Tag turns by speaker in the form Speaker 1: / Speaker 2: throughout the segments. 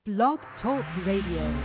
Speaker 1: Blog Talk Radio.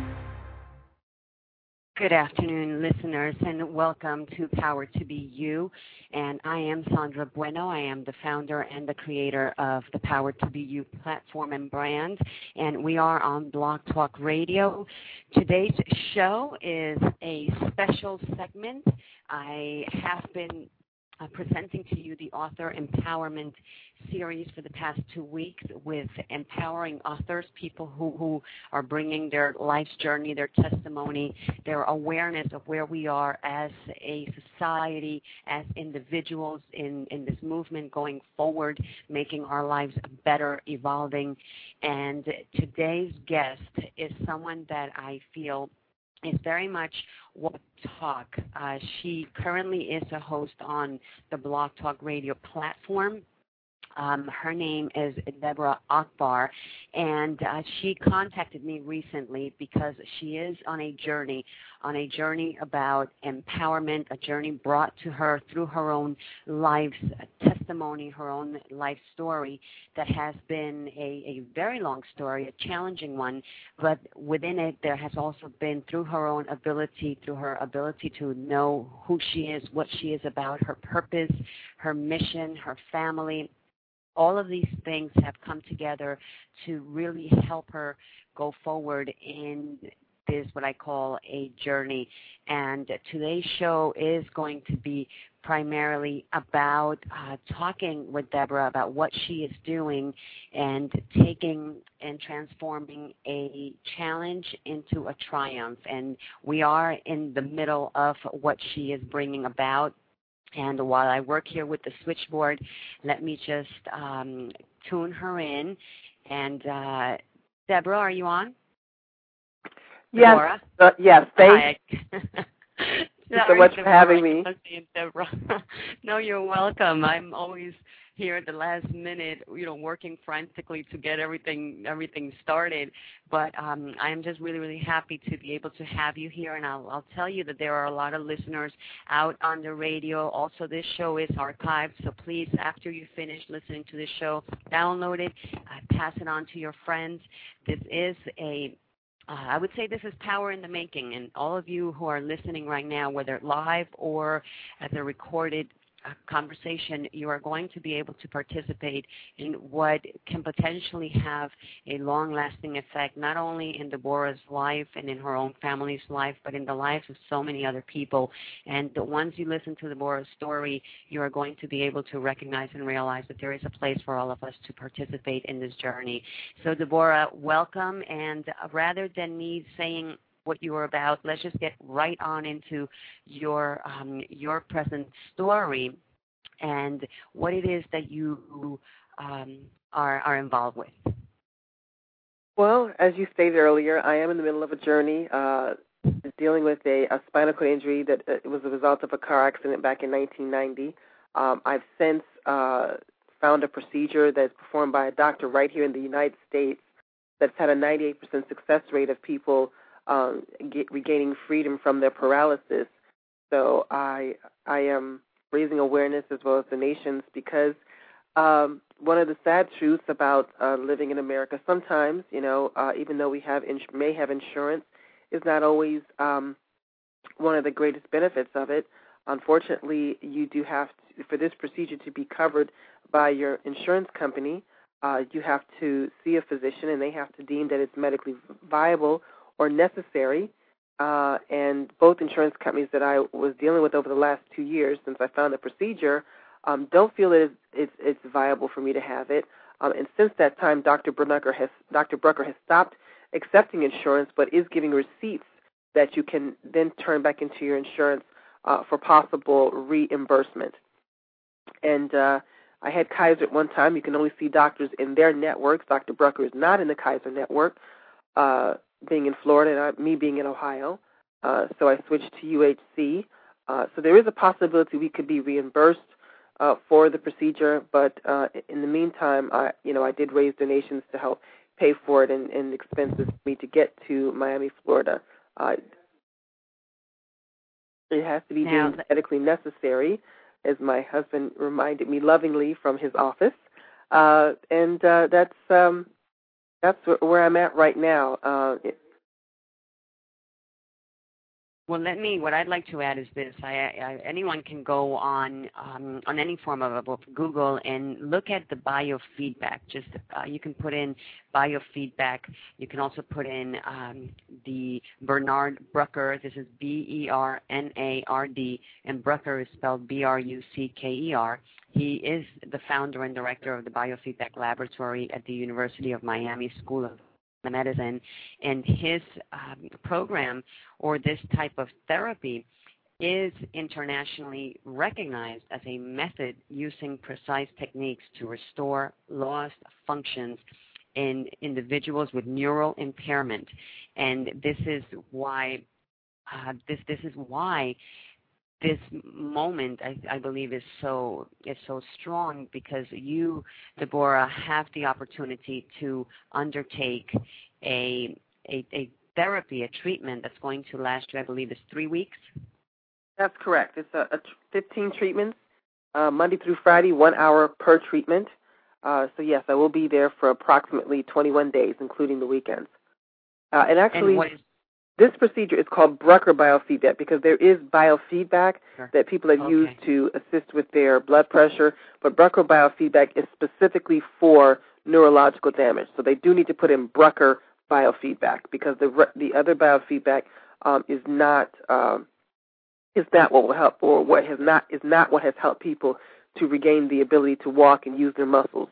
Speaker 1: Good afternoon, listeners, and welcome to Power to Be You. And I am Sandra Bueno. I am the founder and the creator of the Power to Be You platform and brand, and we are on Blog Talk Radio. Today's show is a special segment. I have been presenting to you the Author Empowerment series for the past 2 weeks with empowering authors, people who are bringing their life's journey, their testimony, their awareness of where we are as a society, as individuals in this movement going forward, making our lives better, evolving. And today's guest is someone that I feel is very much what talk. She currently is a host on the Blog Talk Radio platform. Her name is Deborah Akbar, and she contacted me recently because she is on a journey about empowerment, a journey brought to her through her own life's testimony, her own life story that has been a very long story, a challenging one, but within it there has also been through her ability to know who she is, what she is about, her purpose, her mission, her family. All of these things have come together to really help her go forward in this, what I call a journey. And today's show is going to be primarily about talking with Deborah about what she is doing and taking and transforming a challenge into a triumph. And we are in the middle of what she is bringing about. And while I work here with the switchboard, let me just tune her in. And Deborah, are you on?
Speaker 2: Yes. Yes. Thank you so much for having me.
Speaker 1: Deborah. No, you're welcome. I'm always here at the last minute, working frantically to get everything started. But I am just really, really happy to be able to have you here. And I'll tell you that there are a lot of listeners out on the radio. Also, this show is archived, so please, after you finish listening to this show, download it, pass it on to your friends. This is I would say this is power in the making, and all of you who are listening right now, whether live or as a recorded conversation, you are going to be able to participate in what can potentially have a long-lasting effect, not only in Deborah's life and in her own family's life, but in the lives of so many other people. And once you listen to Deborah's story, you are going to be able to recognize and realize that there is a place for all of us to participate in this journey. So, Deborah, welcome. And rather than me saying what you were about, let's just get right on into your present story and what it is that you are involved with.
Speaker 2: Well, as you stated earlier, I am in the middle of a journey dealing with a spinal cord injury that was a result of a car accident back in 1990. I've since found a procedure that's performed by a doctor right here in the United States that's had a 98% success rate of people regaining freedom from their paralysis. So I am raising awareness as well as donations because one of the sad truths about living in America, sometimes, even though we may have insurance, is not always one of the greatest benefits of it. Unfortunately, you do have to, for this procedure to be covered by your insurance company, you have to see a physician, and they have to deem that it's medically viable or necessary, and both insurance companies that I was dealing with over the last 2 years since I found the procedure don't feel that it's viable for me to have it. And since that time, Dr. Brucker has stopped accepting insurance, but is giving receipts that you can then turn back into your insurance for possible reimbursement. And I had Kaiser at one time. You can only see doctors in their networks. Dr. Brucker is not in the Kaiser network. Being in Florida and me being in Ohio, so I switched to UHC. So there is a possibility we could be reimbursed for the procedure, but in the meantime, I did raise donations to help pay for it and expenses for me to get to Miami, Florida. It has to be deemed medically necessary, as my husband reminded me lovingly from his office, and that's That's where I'm at right now.
Speaker 1: What I'd like to add is this. Anyone can go on any form of Google and look at the biofeedback. You can put in biofeedback. You can also put in the Bernard Brucker. This is Bernard, and Brucker is spelled Brucker. He is the founder and director of the Biofeedback Laboratory at the University of Miami School of Medicine, and his program, or this type of therapy, is internationally recognized as a method using precise techniques to restore lost functions in individuals with neural impairment. And this is why this moment, I believe, is so strong, because you, Deborah, have the opportunity to undertake a therapy, a treatment that's going to last you, I believe, is 3 weeks.
Speaker 2: That's correct. It's 15 treatments, Monday through Friday, 1 hour per treatment. So yes, I will be there for approximately 21 days, including the weekends. And actually, this procedure is called Brucker biofeedback because there is biofeedback that people have used to assist with their blood pressure, but Brucker biofeedback is specifically for neurological damage. So they do need to put in Brucker biofeedback because the other biofeedback is not what will help, or is not what has helped people to regain the ability to walk and use their muscles.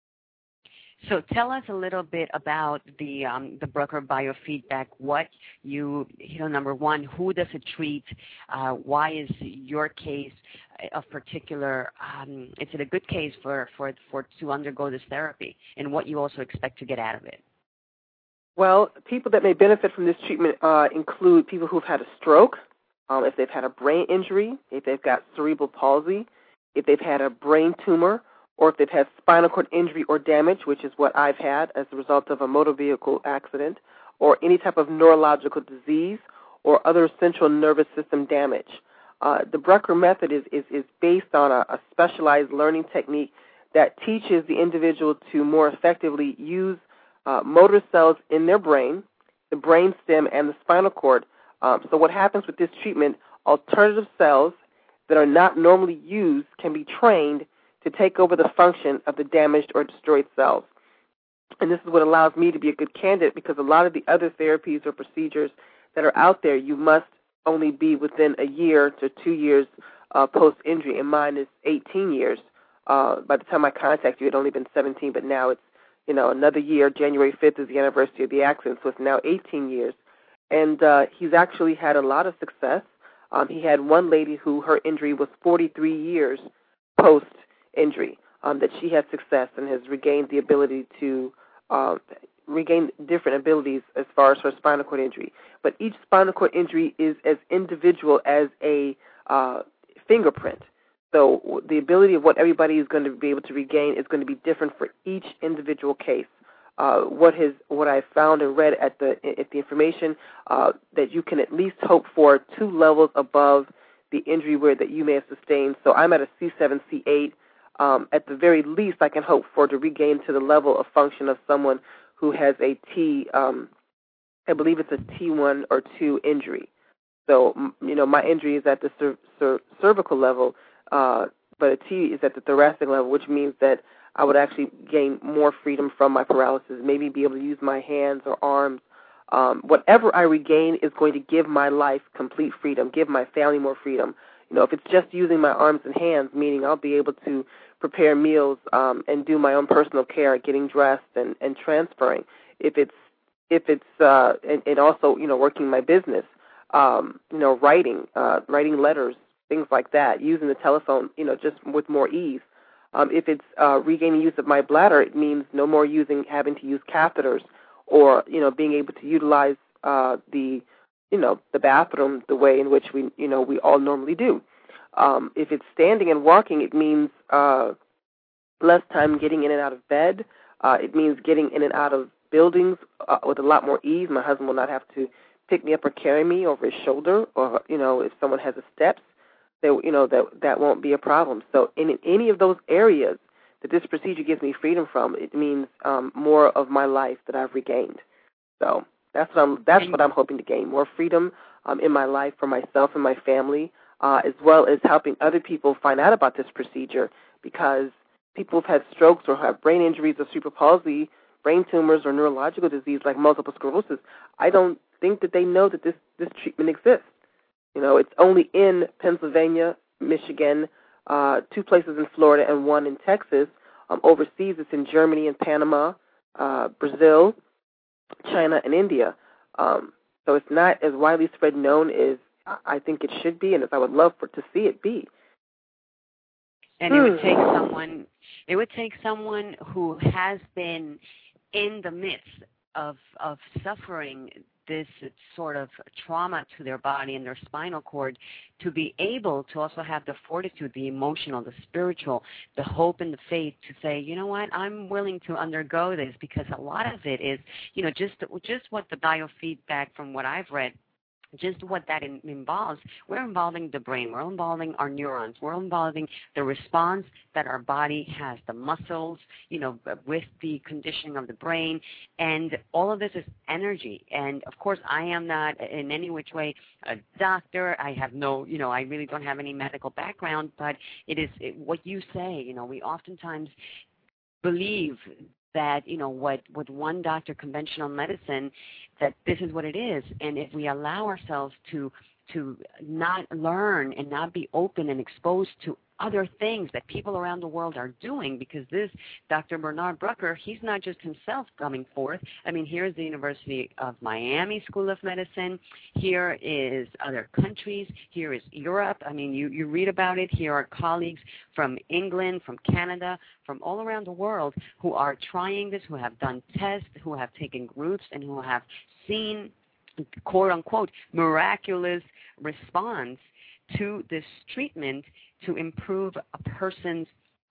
Speaker 1: So tell us a little bit about the Brucker biofeedback. What number one, who does it treat? Why is your case of particular? Is it a good case for to undergo this therapy, and what you also expect to get out of it?
Speaker 2: Well, people that may benefit from this treatment include people who've had a stroke, if they've had a brain injury, if they've got cerebral palsy, if they've had a brain tumor, or if they've had spinal cord injury or damage, which is what I've had as a result of a motor vehicle accident, or any type of neurological disease or other central nervous system damage. The Brucker method is based on a specialized learning technique that teaches the individual to more effectively use motor cells in their brain, the brain stem, and the spinal cord. So what happens with this treatment, alternative cells that are not normally used can be trained to take over the function of the damaged or destroyed cells. And this is what allows me to be a good candidate, because a lot of the other therapies or procedures that are out there, you must only be within a year to 2 years post-injury, and mine is 18 years. By the time I contact you, it had only been 17, but now it's, another year. January 5th is the anniversary of the accident, so it's now 18 years. And he's actually had a lot of success. He had one lady who her injury was 43 years post-injury, that she had success and has regained the ability to regain different abilities as far as her spinal cord injury. But each spinal cord injury is as individual as a fingerprint. So the ability of what everybody is going to be able to regain is going to be different for each individual case. What I found and read at the information, that you can at least hope for 2 levels above the injury that you may have sustained. So I'm at a C7, C8. At the very least, I can hope for to regain to the level of function of someone who has a I believe it's a T1 or 2 injury. So, my injury is at the cervical level, but a T is at the thoracic level, which means that I would actually gain more freedom from my paralysis, maybe be able to use my hands or arms. Whatever I regain is going to give my life complete freedom, give my family more freedom. If it's just using my arms and hands, meaning I'll be able to prepare meals and do my own personal care, getting dressed and transferring. If it's and also working my business, writing letters, things like that, using the telephone, just with more ease. If it's regaining use of my bladder, it means no more having to use catheters, or being able to utilize the bathroom the way in which we all normally do. If it's standing and walking, it means less time getting in and out of bed. It means getting in and out of buildings with a lot more ease. My husband will not have to pick me up or carry me over his shoulder, or if someone has a steps, that won't be a problem. So in any of those areas, that this procedure gives me freedom from, it means more of my life that I've regained. So that's what I'm hoping to gain, more freedom in my life for myself and my family, as well as helping other people find out about this procedure, because people have had strokes or have brain injuries or cerebral palsy, brain tumors or neurological disease like multiple sclerosis. I don't think that they know that this treatment exists. It's only in Pennsylvania, Michigan, 2 places in Florida, and 1 in Texas. Overseas, it's in Germany and Panama, Brazil, China, and India. So it's not as widely spread known as I think it should be, and as I would love to see it be.
Speaker 1: And it would take someone who has been in the midst of suffering this sort of trauma to their body and their spinal cord to be able to also have the fortitude, the emotional, the spiritual, the hope and the faith to say, you know what, I'm willing to undergo this, because a lot of it is, just what the biofeedback from what I've read, just what that involves. We're involving the brain. We're involving our neurons. We're involving the response that our body has, the muscles, with the conditioning of the brain. And all of this is energy. And, of course, I am not in any which way a doctor. I have I really don't have any medical background. But what you say, we oftentimes believe that, what one doctor, conventional medicine, that this is what it is. And if we allow ourselves to not learn and not be open and exposed to other things that people around the world are doing, because this Dr. Bernard Brucker, he's not just himself coming forth. I mean, here's the University of Miami School of Medicine. Here is other countries. Here is Europe. I mean, you read about it. Here are colleagues from England, from Canada, from all around the world who are trying this, who have done tests, who have taken groups, and who have seen, quote-unquote, miraculous response to this treatment to improve a person's,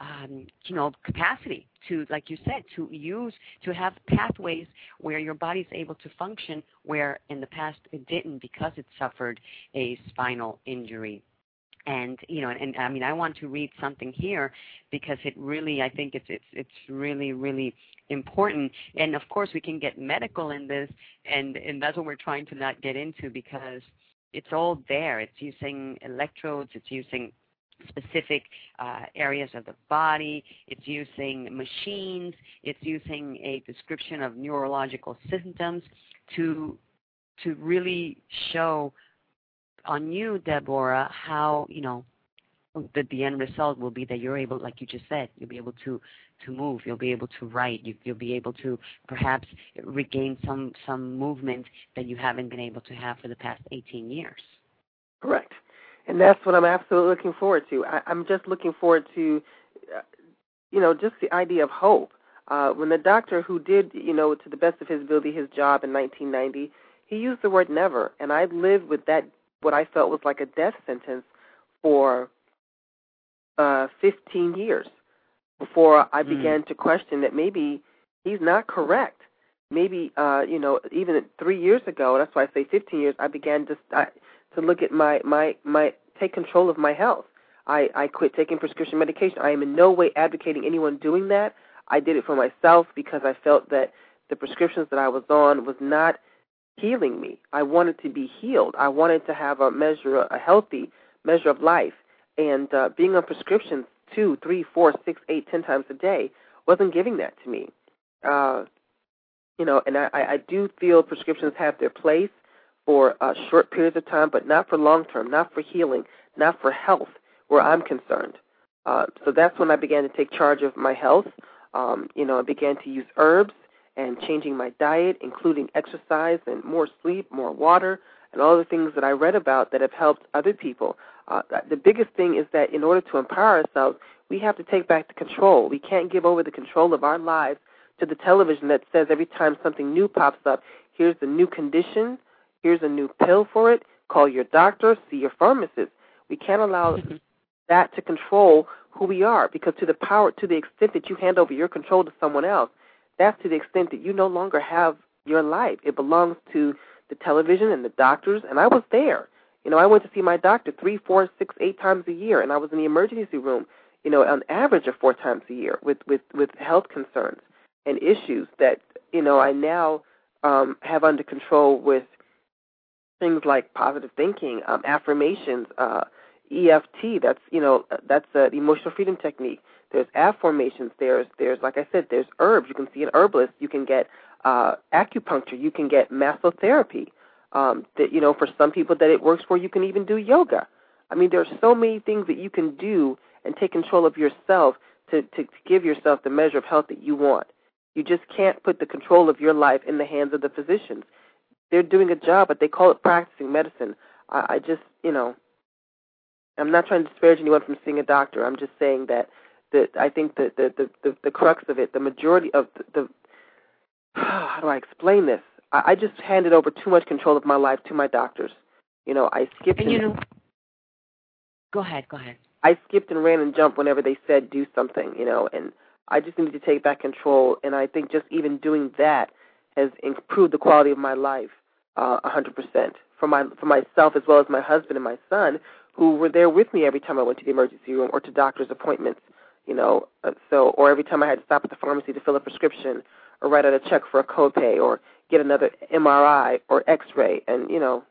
Speaker 1: capacity to, like you said, to have pathways where your body's able to function, where in the past it didn't, because it suffered a spinal injury. And, I mean, I want to read something here because it really, I think it's really, really important. And, of course, we can get medical in this, and that's what we're trying to not get into, because it's all there. It's using electrodes. It's using specific areas of the body. It's using machines. It's using a description of neurological symptoms to really show on you, Deborah, how, that the end result will be that you're able, like you just said, you'll be able to move, you'll be able to write, you'll be able to perhaps regain some movement that you haven't been able to have for the past 18 years.
Speaker 2: Correct. And that's what I'm absolutely looking forward to. I'm just looking forward to, just the idea of hope. When the doctor who did, to the best of his ability, his job in 1990, he used the word never. And I lived with that, what I felt was like a death sentence, for 15 years before I began to question that maybe he's not correct. Maybe, even 3 years ago, that's why I say 15 years, I began to look at my take control of my health. I quit taking prescription medication. I am in no way advocating anyone doing that. I did it for myself because I felt that the prescriptions that I was on was not healing me. I wanted to be healed. I wanted to have a healthy measure of life. And being on prescriptions 2, 3, 4, 6, 8, 10 times a day wasn't giving that to me. And I do feel prescriptions have their place for short periods of time, but not for long term, not for healing, not for health, where I'm concerned. So that's when I began to take charge of my health. I began to use herbs and changing my diet, including exercise and more sleep, more water, and all the things that I read about that have helped other people. The biggest thing is that in order to empower ourselves, we have to take back the control. We can't give over the control of our lives to the television that says every time something new pops up, here's the new condition, here's a new pill for it, call your doctor, see your pharmacist. We can't allow that to control who we are, because to the extent that you hand over your control to someone else, that's to the extent that you no longer have your life. It belongs to the television and the doctors, and I was there. I went to see my doctor 3, 4, 6, 8 times a year, and I was in the emergency room, on average of 4 times a year with health concerns and issues that, I now have under control with things like positive thinking, affirmations, EFT. That's the emotional freedom technique. There's affirmations. There's like I said, there's herbs. You can see an herbalist. You can get acupuncture. You can get massotherapy. That for some people that it works for, you can even do yoga. I mean, there are so many things that you can do and take control of yourself to give yourself the measure of health that you want. You just can't put the control of your life in the hands of the physicians. They're doing a job, but they call it practicing medicine. I just, I'm not trying to disparage anyone from seeing a doctor. I'm just saying that I think that the crux of it, the majority of the how do I explain this? I just handed over too much control of my life to my doctors. I skipped.
Speaker 1: And go ahead.
Speaker 2: I skipped and ran and jumped whenever they said do something, and I just needed to take back control. And I think just even doing that has improved the quality of my life 100% for myself as well as my husband and my son, who were there with me every time I went to the emergency room or to doctor's appointments, or every time I had to stop at the pharmacy to fill a prescription or write out a check for a copay or get another MRI or X-ray, and,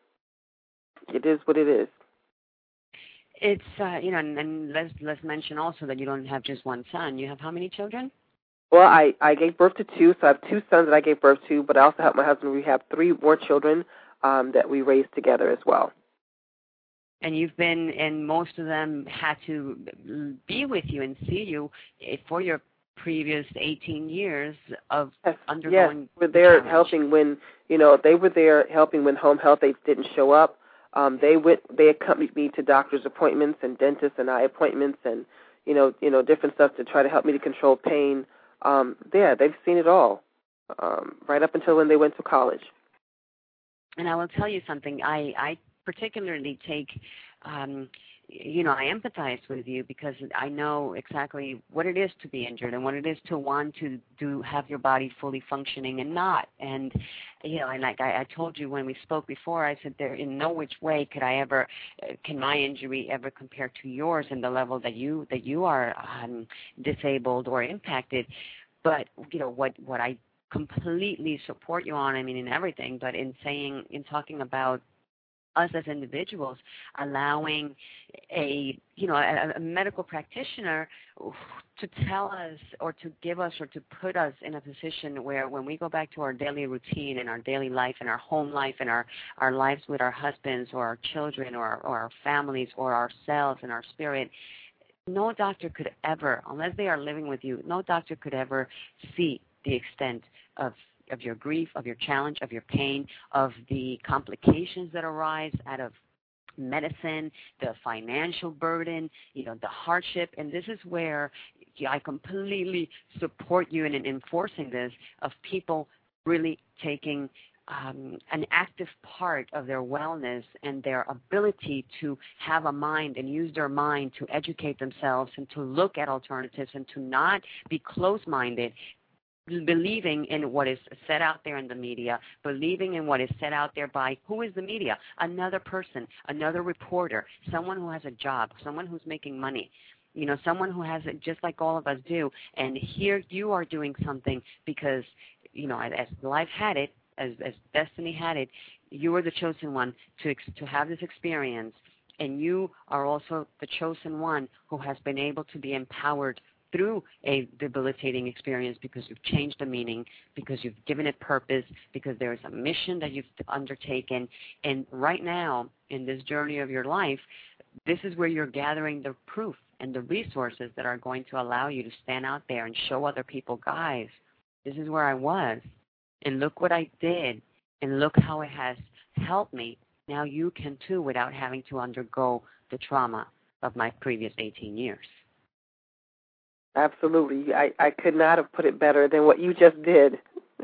Speaker 2: it is what it is.
Speaker 1: It's, and let's mention also that you don't have just one son. You have how many children?
Speaker 2: Well, I gave birth to 2, so I have 2 sons that I gave birth to, but I also helped my husband. We have 3 more children that we raised together as well.
Speaker 1: And most of them had to be with you and see you for your previous 18 years of undergoing.
Speaker 2: Yes, we're there helping when, they were there helping when home health aides didn't show up. They accompanied me to doctor's appointments and dentist and eye appointments and, different stuff to try to help me to control pain. They've seen it all, right up until when they went to college.
Speaker 1: And I will tell you something. I particularly take, I empathize with you because I know exactly what it is to be injured and what it is to want to have your body fully functioning and not. And, and like I told you when we spoke before, I said there in no which way can my injury ever compare to yours in the level that you are disabled or impacted. But, what I completely support you on, in everything, but in talking about us as individuals, allowing a medical practitioner to tell us or to give us or to put us in a position where when we go back to our daily routine and our daily life and our home life and our lives with our husbands or our children or our families or ourselves and our spirit, no doctor could ever, unless they are living with you, no doctor could ever see the extent of your grief, of your challenge, of your pain, of the complications that arise out of medicine, the financial burden, the hardship. And this is where I completely support you in enforcing this, of people really taking an active part of their wellness and their ability to have a mind and use their mind to educate themselves and to look at alternatives and to not be closed-minded, believing in what is set out there in the media, believing in what is set out there by, who is the media? Another person, another reporter, someone who has a job, someone who's making money, someone who has it just like all of us do. And here you are doing something because, as life had it, as destiny had it, you were the chosen one to have this experience. And you are also the chosen one who has been able to be empowered through a debilitating experience because you've changed the meaning, because you've given it purpose, because there is a mission that you've undertaken. And right now, in this journey of your life, this is where you're gathering the proof and the resources that are going to allow you to stand out there and show other people, guys, this is where I was, and look what I did, and look how it has helped me. Now you can too, without having to undergo the trauma of my previous 18 years.
Speaker 2: Absolutely. I could not have put it better than what you just did.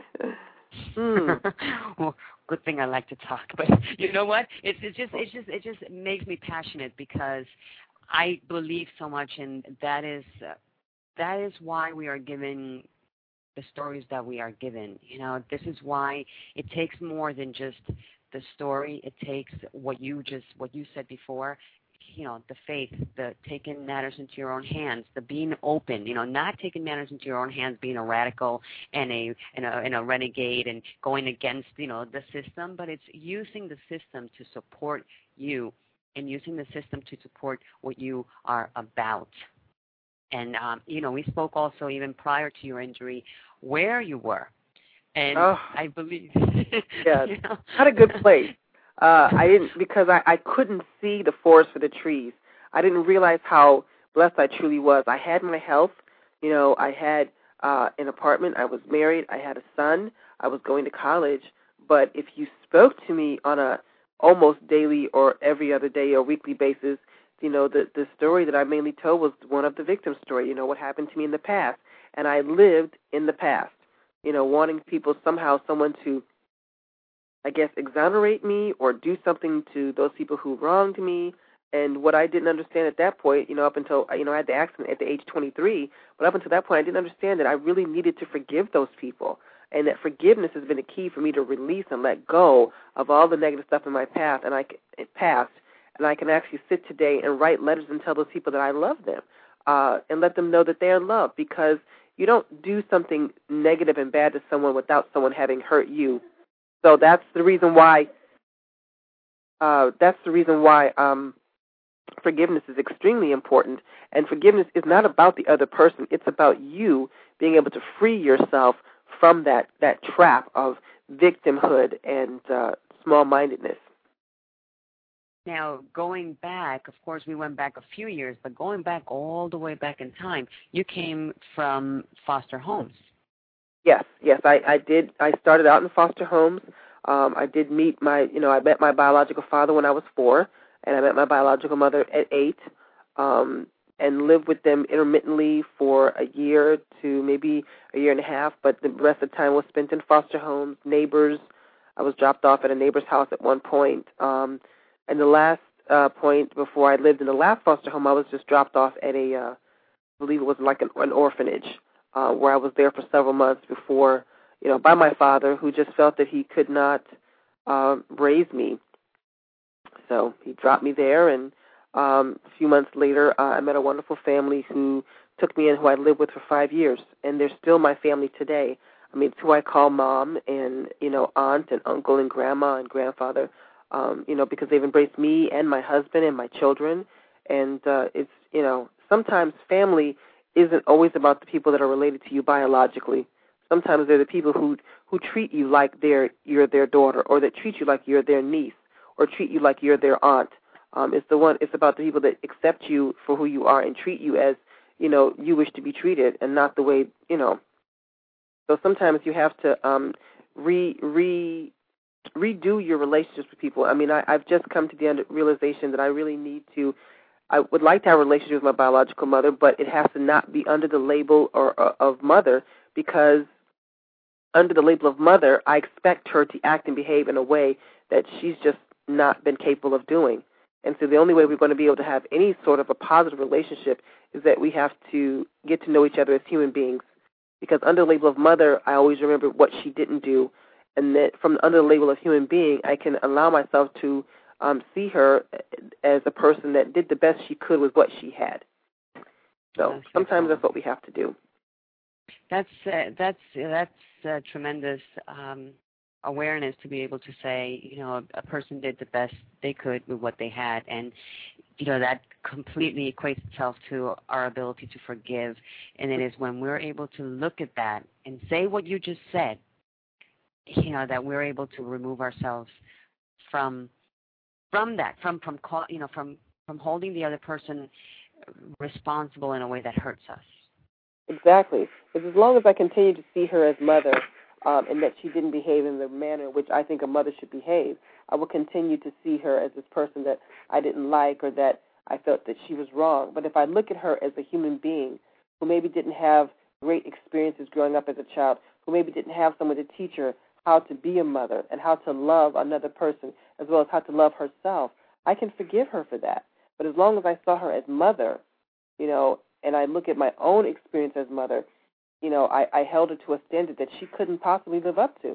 Speaker 1: Well, good thing I like to talk, but you know what? It just makes me passionate because I believe so much, and that is why we are given the stories that we are given. This is why it takes more than just the story. It takes what you said before. the faith, the taking matters into your own hands, the being open, not taking matters into your own hands, being a radical and a renegade and going against, the system, but it's using the system to support you and using the system to support what you are about. And, we spoke also even prior to your injury where you were. And I believe.
Speaker 2: Yeah, not a good place. Because I couldn't see the forest for the trees. I didn't realize how blessed I truly was. I had my health. I had an apartment. I was married. I had a son. I was going to college. But if you spoke to me on a almost daily or every other day or weekly basis, the story that I mainly told was one of the victim story, what happened to me in the past. And I lived in the past, wanting someone to, I guess, exonerate me or do something to those people who wronged me. And what I didn't understand at that point, up until, I had the accident at the age 23, but up until that point I didn't understand that I really needed to forgive those people. And that forgiveness has been a key for me to release and let go of all the negative stuff in my past, and I can actually sit today and write letters and tell those people that I love them and let them know that they are loved, because you don't do something negative and bad to someone without someone having hurt you. So that's the reason why. Forgiveness is extremely important, and forgiveness is not about the other person. It's about you being able to free yourself from that trap of victimhood and small-mindedness.
Speaker 1: Now, going back, of course, we went back a few years, but going back all the way back in time, you came from foster homes.
Speaker 2: Yes, I did. I started out in foster homes. I did meet I met my biological father when I was 4, and I met my biological mother at 8, and lived with them intermittently for a year to maybe a year and a half, but the rest of the time was spent in foster homes, neighbors. I was dropped off at a neighbor's house at one point. And the last point before I lived in the last foster home, I was just dropped off at I believe it was like an orphanage, where I was there for several months before, by my father, who just felt that he could not raise me. So he dropped me there, and a few months later, I met a wonderful family who took me in, who I lived with for 5 years, and they're still my family today. I mean, it's who I call mom and, aunt and uncle and grandma and grandfather, because they've embraced me and my husband and my children. And it's, sometimes family isn't always about the people that are related to you biologically. Sometimes they're the people who treat you like you're their daughter, or that treat you like you're their niece, or treat you like you're their aunt. It's about the people that accept you for who you are and treat you as, you wish to be treated, and not the way, So sometimes you have to redo your relationships with people. I mean, I've just come to the realization that I really need to. I would like to have a relationship with my biological mother, but it has to not be under the label of mother, because under the label of mother, I expect her to act and behave in a way that she's just not been capable of doing. And so the only way we're going to be able to have any sort of a positive relationship is that we have to get to know each other as human beings. Because under the label of mother, I always remember what she didn't do. And that from under the label of human being, I can allow myself to see her as a person that did the best she could with what she had. So sometimes that's what we have to do.
Speaker 1: That's tremendous awareness to be able to say, a person did the best they could with what they had, and that completely equates itself to our ability to forgive. And it is when we're able to look at that and say what you just said, that we're able to remove ourselves from that, from holding the other person responsible in a way that hurts us.
Speaker 2: Exactly. Because as long as I continue to see her as mother, and that she didn't behave in the manner in which I think a mother should behave, I will continue to see her as this person that I didn't like, or that I felt that she was wrong. But if I look at her as a human being who maybe didn't have great experiences growing up as a child, who maybe didn't have someone to teach her how to be a mother and how to love another person, as well as how to love herself, I can forgive her for that. But as long as I saw her as mother, and I look at my own experience as mother, I held her to a standard that she couldn't possibly live up to.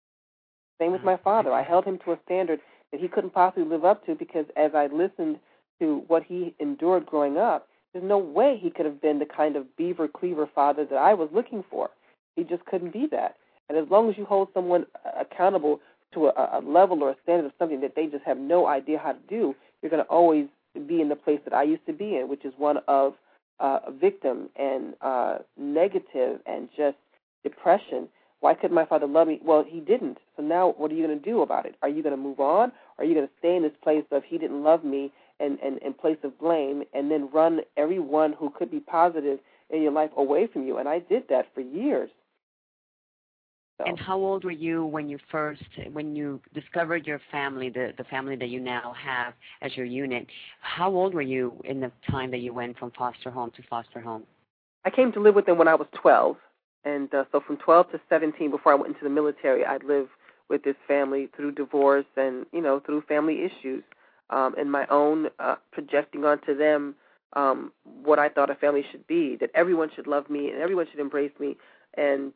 Speaker 2: Same with my father. I held him to a standard that he couldn't possibly live up to, because as I listened to what he endured growing up, there's no way he could have been the kind of beaver cleaver father that I was looking for. He just couldn't be that. And as long as you hold someone accountable to a level or a standard of something that they just have no idea how to do, you're going to always be in the place that I used to be in, which is one of victim and negative and just depression. Why couldn't my father love me? Well, he didn't. So now what are you going to do about it? Are you going to move on? Or are you going to stay in this place of he didn't love me and place of blame and then run everyone who could be positive in your life away from you? And I did that for years. So.
Speaker 1: And how old were you when you discovered your family, the family that you now have as your unit? How old were you in the time that you went from foster home to foster home?
Speaker 2: I came to live with them when I was 12. And so from 12 to 17, before I went into the military, I'd live with this family through divorce and, through family issues, and my own projecting onto them what I thought a family should be, that everyone should love me and everyone should embrace me. And,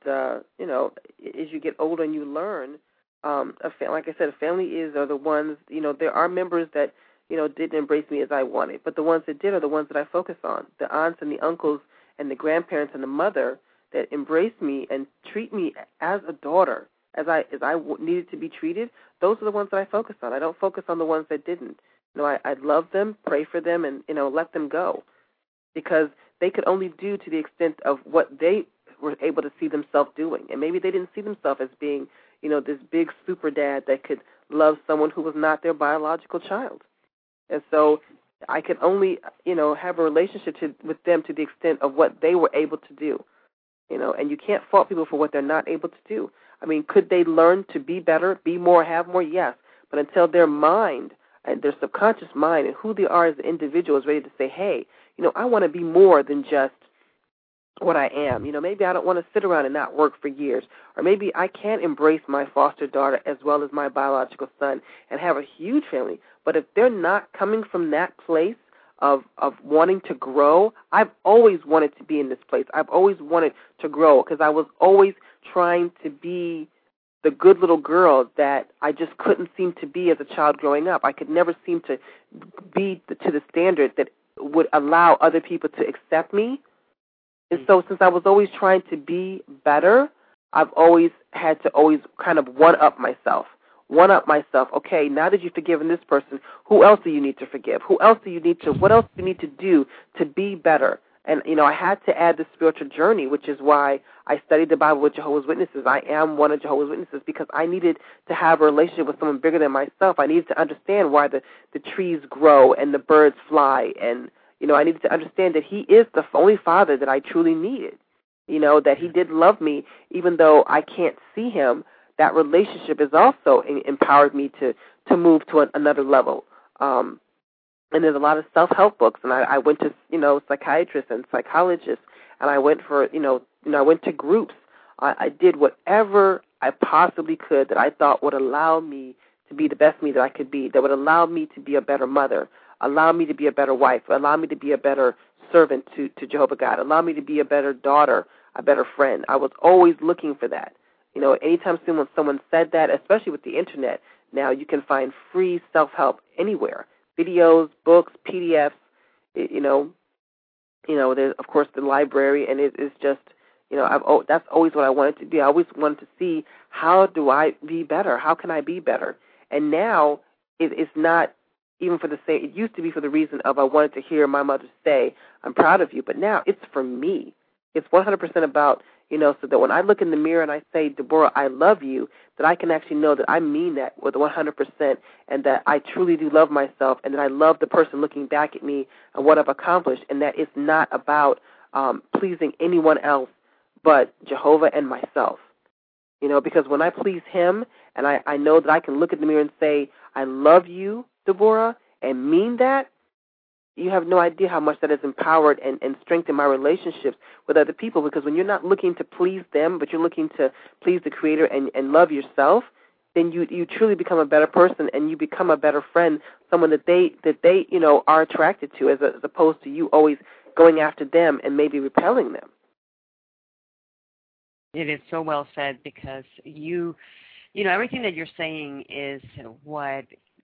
Speaker 2: as you get older and you learn, like I said, families are the ones, there are members that, didn't embrace me as I wanted, but the ones that did are the ones that I focus on, the aunts and the uncles and the grandparents and the mother that embrace me and treat me as a daughter, as I needed to be treated. Those are the ones that I focus on. I don't focus on the ones that didn't. I love them, pray for them, and, let them go, because they could only do to the extent of what they were able to see themselves doing. And maybe they didn't see themselves as being, this big super dad that could love someone who was not their biological child. And so I could only, have a relationship with them to the extent of what they were able to do. And you can't fault people for what they're not able to do. I mean, could they learn to be better, be more, have more? Yes. But until their mind and their subconscious mind and who they are as an individual is ready to say, hey, I want to be more than just what I am. Maybe I don't want to sit around and not work for years. Or maybe I can embrace my foster daughter as well as my biological son and have a huge family. But if they're not coming from that place of wanting to grow, I've always wanted to be in this place. I've always wanted to grow because I was always trying to be the good little girl that I just couldn't seem to be as a child growing up. I could never seem to be to the standard that would allow other people to accept me. And so since I was always trying to be better, I've always had to always kind of one-up myself. Okay, now that you've forgiven this person, who else do you need to forgive? What else do you need to do to be better? And, I had to add the spiritual journey, which is why I studied the Bible with Jehovah's Witnesses. I am one of Jehovah's Witnesses because I needed to have a relationship with someone bigger than myself. I needed to understand why the trees grow and the birds fly. And, I needed to understand that he is the only father that I truly needed, that he did love me even though I can't see him. That relationship has also empowered me to move to another level. And there's a lot of self-help books, and I went to, psychiatrists and psychologists, and I went for, I went to groups. I did whatever I possibly could that I thought would allow me to be the best me that I could be, that would allow me to be a better mother, allow me to be a better wife, allow me to be a better servant to Jehovah God, allow me to be a better daughter, a better friend. I was always looking for that. Anytime someone said that, especially with the Internet, now you can find free self-help anywhere. Videos, books, PDFs, there's, of course, the library, and it is just, that's always what I wanted to be. I always wanted to see, how do I be better? How can I be better? And now it's not even for the same, it used to be for the reason of I wanted to hear my mother say, I'm proud of you, but now it's for me. It's 100% about, so that when I look in the mirror and I say, Deborah, I love you, that I can actually know that I mean that with 100% and that I truly do love myself and that I love the person looking back at me and what I've accomplished, and that it's not about pleasing anyone else but Jehovah and myself. Because when I please him and I know that I can look at the mirror and say, I love you, Deborah, and mean that, you have no idea how much that has empowered and strengthened my relationships with other people, because when you're not looking to please them, but you're looking to please the Creator and love yourself, then you truly become a better person and you become a better friend, someone that they are attracted to, as opposed to you always going after them and maybe repelling them.
Speaker 1: It is so well said, because everything that you're saying is what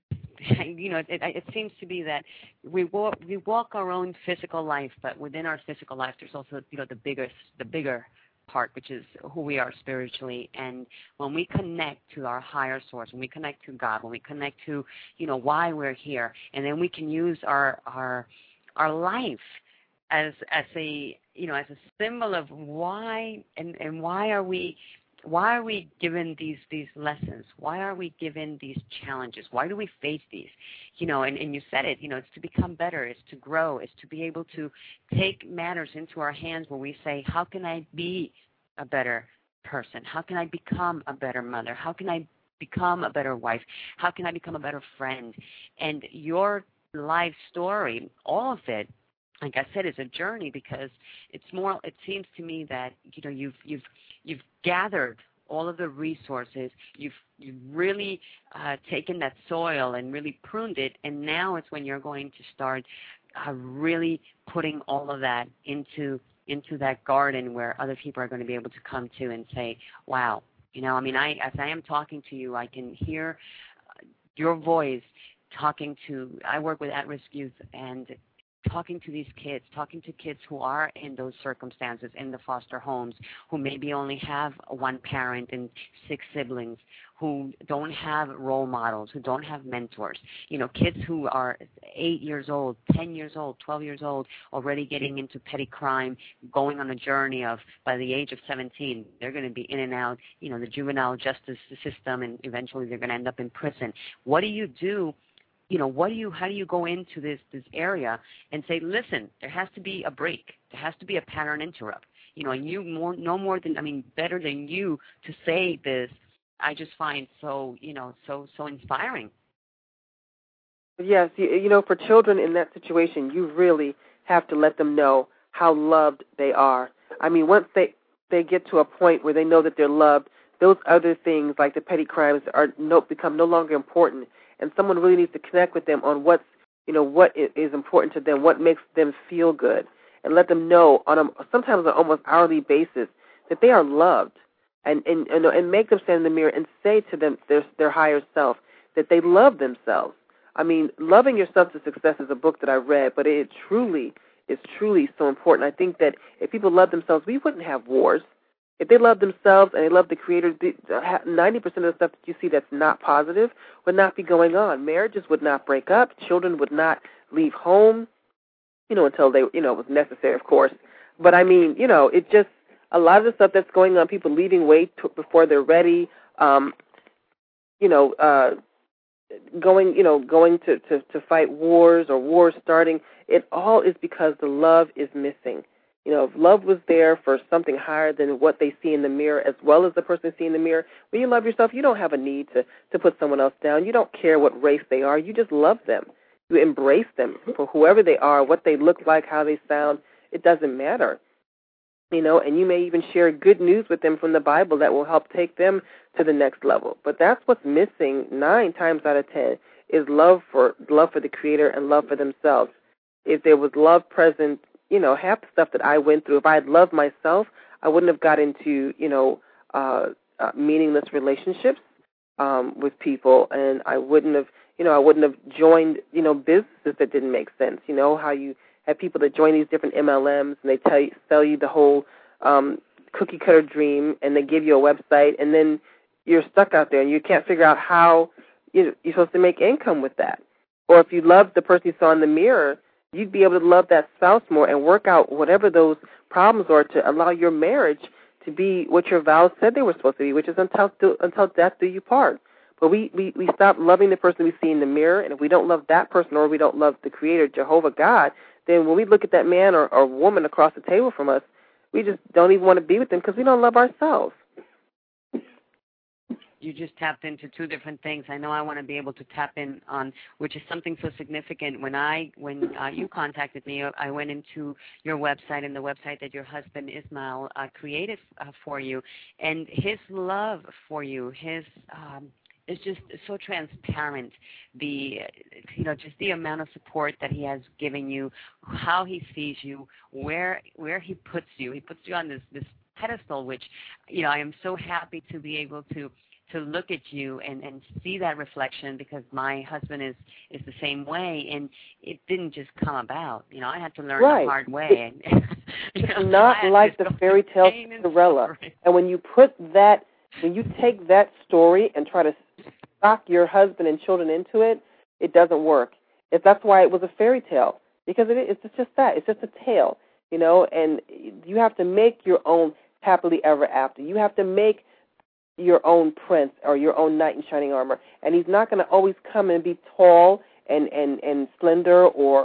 Speaker 1: it seems to be that we walk our own physical life, but within our physical life, there's also, the bigger part, which is who we are spiritually. And when we connect to our higher source, when we connect to God, when we connect to, why we're here, and then we can use our life as a symbol of why, and why are we given these lessons? Why are we given these challenges? Why do we face these? And you said it, it's to become better, it's to grow, it's to be able to take matters into our hands where we say, how can I be a better person? How can I become a better mother? How can I become a better wife? How can I become a better friend? And your life story, all of it, like I said, is a journey, because it seems to me that, you've gathered all of the resources, you've really taken that soil and really pruned it, and now it's when you're going to start really putting all of that into that garden where other people are going to be able to come to and say, wow, as I am talking to you, I can hear your voice talking to, I work with at-risk youth, and talking to these kids, talking to kids who are in those circumstances in the foster homes, who maybe only have one parent and 6 siblings, who don't have role models, who don't have mentors. Kids who are 8 years old, 10 years old, 12 years old, already getting into petty crime, going on a journey of, by the age of 17, they're going to be in and out, the juvenile justice system, and eventually they're going to end up in prison. What do you do? How do you go into this area and say, listen, there has to be a break. There has to be a pattern interrupt. And you better than you to say this, I just find so inspiring.
Speaker 2: Yes, for children in that situation, you really have to let them know how loved they are. Once they get to a point where they know that they're loved, those other things like the petty crimes become no longer important. And someone really needs to connect with them on what is important to them, what makes them feel good, and let them know sometimes on an almost hourly basis that they are loved, and make them stand in the mirror and say to them, their higher self, that they love themselves. Loving Yourself to Success is a book that I read, but it truly is so important. I think that if people love themselves, we wouldn't have wars. If they love themselves and they love the Creator, 90% of the stuff that you see that's not positive would not be going on. Marriages would not break up. Children would not leave home, until they, it was necessary, of course. But it just, a lot of the stuff that's going on, people leaving weight before they're ready, going to fight wars or wars starting, it all is because the love is missing. If love was there for something higher than what they see in the mirror, as well as the person seeing in the mirror, when you love yourself, you don't have a need to put someone else down. You don't care what race they are. You just love them. You embrace them for whoever they are, what they look like, how they sound. It doesn't matter. And you may even share good news with them from the Bible that will help take them to the next level. But that's what's missing 9 times out of 10 is love for the Creator and love for themselves. If there was love present, half the stuff that I went through, if I had loved myself, I wouldn't have got into, meaningless relationships with people, and I wouldn't have joined, businesses that didn't make sense. How you have people that join these different MLMs, and they sell you the whole cookie-cutter dream, and they give you a website, and then you're stuck out there, and you can't figure out how you're supposed to make income with that. Or if you love the person you saw in the mirror, you'd be able to love that spouse more and work out whatever those problems are to allow your marriage to be what your vows said they were supposed to be, which is until death do you part. But we stop loving the person we see in the mirror, and if we don't love that person or we don't love the Creator, Jehovah God, then when we look at that man or woman across the table from us, we just don't even want to be with them because we don't love ourselves.
Speaker 1: You just tapped into 2 different things. I know I want to be able to tap in on, which is something so significant. When you contacted me, I went into your website and the website that your husband Ismail created for you, and his love for you, is just so transparent. Just the amount of support that he has given you, how he sees you, where he puts you. He puts you on this pedestal, which I am so happy to be able to to look at you and see that reflection, because my husband is the same way, and it didn't just come about. I had to learn the hard way.
Speaker 2: It's not like the fairy tale Cinderella. And when you take that story and try to sock your husband and children into it, it doesn't work. That's why it was a fairy tale, because it's just that. It's just a tale, and you have to make your own happily ever after. You have to make your own prince or your own knight in shining armor, and he's not going to always come and be tall and slender or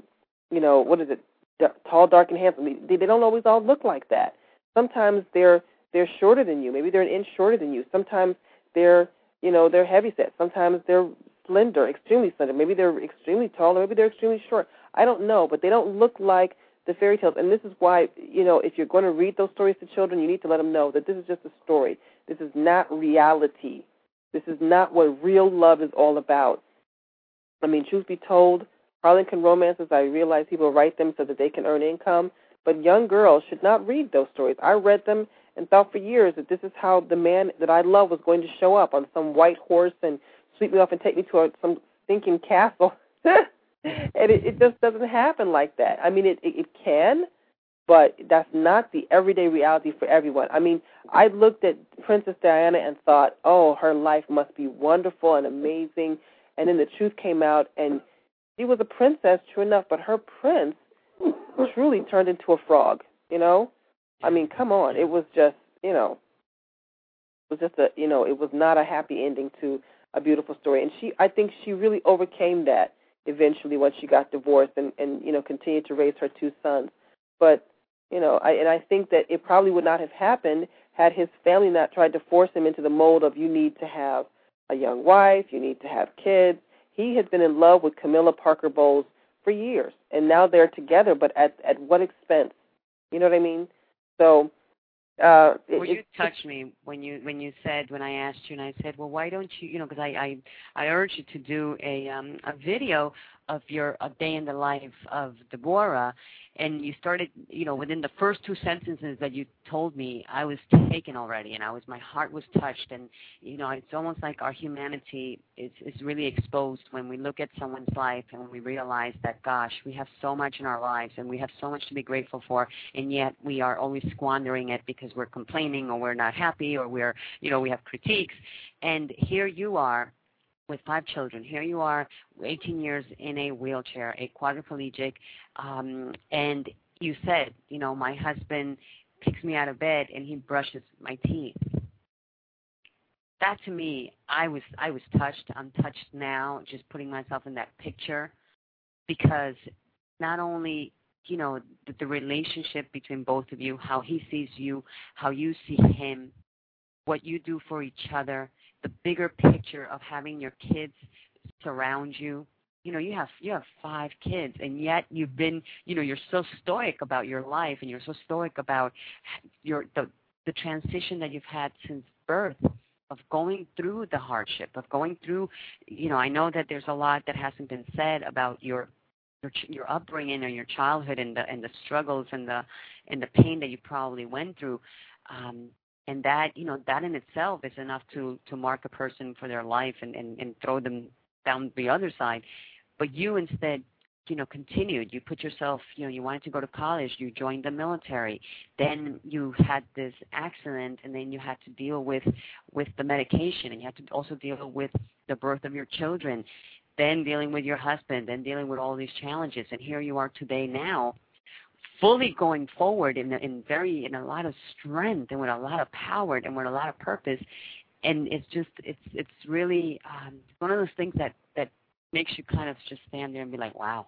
Speaker 2: tall, dark, and handsome. They don't always all look like that. Sometimes they're shorter than you. Maybe they're an inch shorter than you. Sometimes they're heavy set. Sometimes they're slender, extremely slender. Maybe they're extremely tall, or maybe they're extremely short. I don't know, but they don't look like the fairy tales. And this is why, if you're going to read those stories to children, you need to let them know that this is just a story. This is not reality. This is not what real love is all about. I mean, truth be told, Harlequin romances, I realize people write them so that they can earn income, but young girls should not read those stories. I read them and thought for years that this is how the man that I love was going to show up on some white horse and sweep me off and take me to some stinking castle. And it just doesn't happen like that. I mean, it can, but that's not the everyday reality for everyone. I mean, I looked at Princess Diana and thought, oh, her life must be wonderful and amazing. And then the truth came out, and she was a princess, true enough, but her prince truly turned into a frog, I mean, come on. It was just, it was not a happy ending to a beautiful story. And I think she really overcame that eventually once she got divorced and continued to raise her two sons. But, I think that it probably would not have happened had his family not tried to force him into the mold of you need to have a young wife, you need to have kids. He had been in love with Camilla Parker Bowles for years, and now they're together, but at what expense? You know what I mean? So,
Speaker 1: you touched me when I asked you, and I said, well, why don't you, because I urged you to do a video of a day in the life of Deborah, and you started, within the first two sentences that you told me, I was taken already, and my heart was touched, and it's almost like our humanity is really exposed when we look at someone's life and when we realize that, gosh, we have so much in our lives and we have so much to be grateful for, and yet we are always squandering it because we're complaining or we're not happy or we have critiques. And here you are with 5 children. Here you are, 18 years in a wheelchair, a quadriplegic, and you said, my husband picks me out of bed and he brushes my teeth. That to me, I was touched. I'm touched now, just putting myself in that picture, because not only the relationship between both of you, how he sees you, how you see him, what you do for each other, the bigger picture of having your kids surround you. You have 5 kids, and yet you've been, you're so stoic about your life, and you're so stoic about the transition that you've had since birth, of going through the hardship, of going through, I know that there's a lot that hasn't been said about your upbringing and your childhood and the struggles and the pain that you probably went through. And that, that in itself is enough to mark a person for their life and throw them down the other side. But you instead, continued. You put yourself, you wanted to go to college. You joined the military. Then you had this accident, and then you had to deal with the medication, and you had to also deal with the birth of your children, then dealing with your husband, then dealing with all these challenges. And here you are today now, fully going forward in a lot of strength and with a lot of power and with a lot of purpose. And it's really one of those things that makes you kind of just stand there and be like, wow.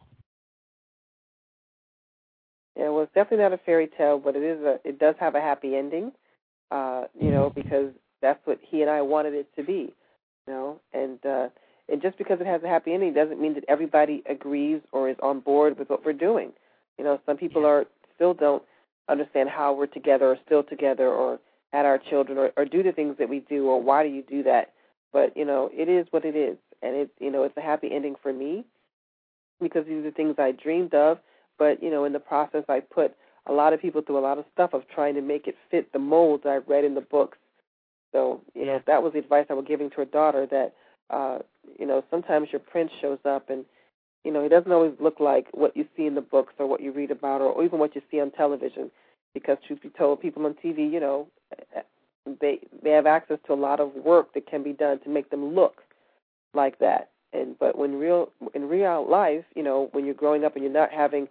Speaker 2: Yeah, well, it's definitely not a fairy tale, but it does have a happy ending, because that's what he and I wanted it to be, and just because it has a happy ending doesn't mean that everybody agrees or is on board with what we're doing. Some people still don't understand how we're together or still together or had our children or do the things that we do or why do you do that. But, it is what it is. And, it's a happy ending for me because these are the things I dreamed of. But, in the process, I put a lot of people through a lot of stuff of trying to make it fit the molds I've read in the books So, that was the advice I was giving to her daughter, that, sometimes your prince shows up and, he doesn't always look like what you see in the books or what you read about or even what you see on television, because truth be told, people on TV, they have access to a lot of work that can be done to make them look like that. But in real life, when you're growing up and you're not having,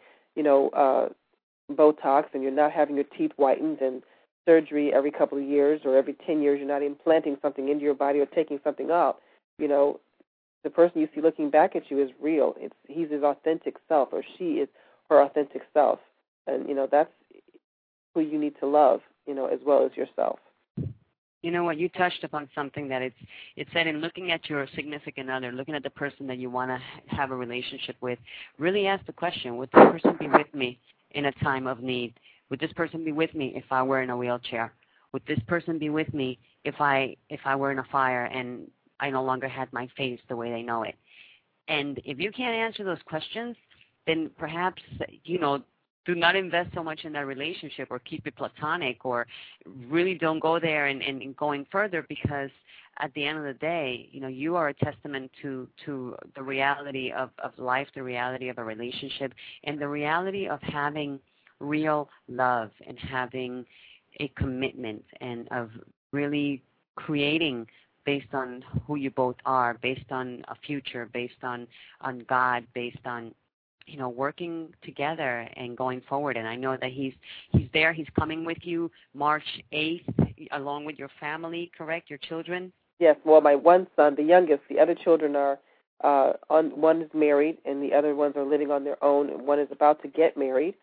Speaker 2: Botox and you're not having your teeth whitened and surgery every couple of years or every 10 years, you're not implanting something into your body or taking something out, the person you see looking back at you is real. He's his authentic self, or she is her authentic self. And, that's who you need to love, as well as yourself.
Speaker 1: You know what, you touched upon something that it said in looking at your significant other, looking at the person that you want to have a relationship with, really ask the question, would this person be with me in a time of need? Would this person be with me if I were in a wheelchair? Would this person be with me if I were in a fire and I no longer had my face the way they know it? And if you can't answer those questions, then perhaps, do not invest so much in that relationship, or keep it platonic, or really don't go there and going further, because at the end of the day, you are a testament to the reality of life, the reality of a relationship, and the reality of having real love and having a commitment, and of really creating based on who you both are, based on a future, based on God, based on working together and going forward. And I know that he's there. He's coming with you March 8th, along with your family, correct? Your children?
Speaker 2: Yes. Well, my one son, the youngest, the other children are, one is married and the other ones are living on their own. And one is about to get married.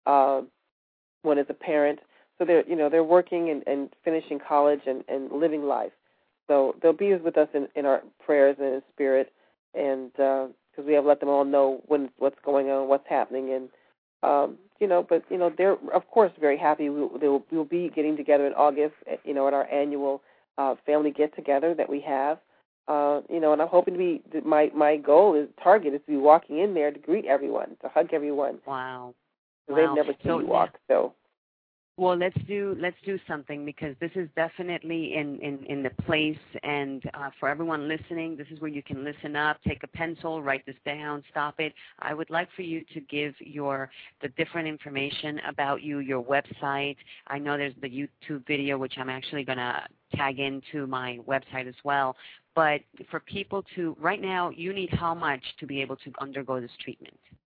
Speaker 2: One is a parent. So they're working and finishing college and living life. So they'll be with us in our prayers and in spirit, and because we have let them all know what's going on, what's happening, and they're of course very happy. We'll be getting together in August, at our annual family get together that we have, and I'm hoping to be my target is to be walking in there to greet everyone, to hug everyone.
Speaker 1: Wow.
Speaker 2: They've never seen me walk, so.
Speaker 1: Well, let's do something, because this is definitely in the place, and for everyone listening, this is where you can listen up, take a pencil, write this down, stop it. I would like for you to give the different information about you, your website. I know there's the YouTube video, which I'm actually going to tag into my website as well. But for people right now, you need how much to be able to undergo this treatment?